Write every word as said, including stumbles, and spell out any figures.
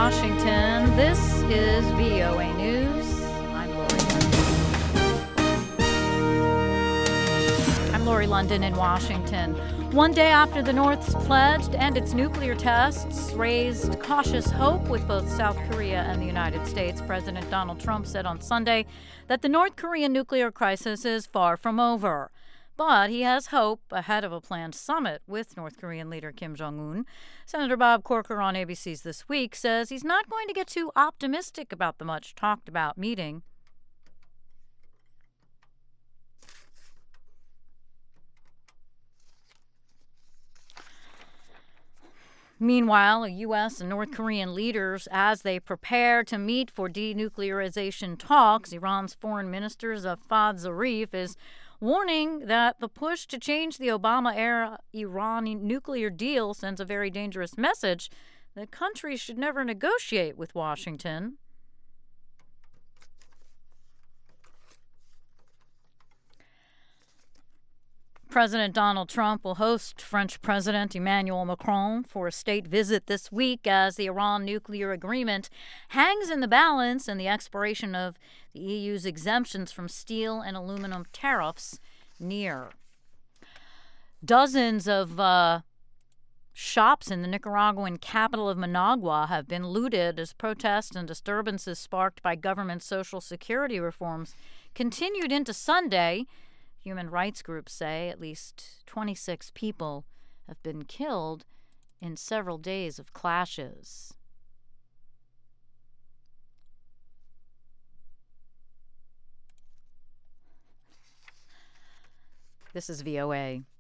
Washington, this is V O A News. I'm Lori London. I'm Lori London in Washington. One day after the North's pledge to end its nuclear tests raised cautious hope with both South Korea and the United States, President Donald Trump said on Sunday that the North Korean nuclear crisis is far from over. But he has hope ahead of a planned summit with North Korean leader Kim Jong-un. Senator Bob Corker on A B C's This Week says he's not going to get too optimistic about the much-talked-about meeting. Meanwhile, U S and North Korean leaders, as they prepare to meet for denuclearization talks, Iran's foreign minister Javad Zarif is warning that the push to change the Obama-era Iran nuclear deal sends a very dangerous message that countries should never negotiate with Washington. President Donald Trump will host French President Emmanuel Macron for a state visit this week as the Iran nuclear agreement hangs in the balance and the expiration of the E U's exemptions from steel and aluminum tariffs near. Dozens of uh, shops in the Nicaraguan capital of Managua have been looted as protests and disturbances sparked by government social security reforms continued into Sunday. Human rights groups say at least twenty-six people have been killed in several days of clashes. This is V O A.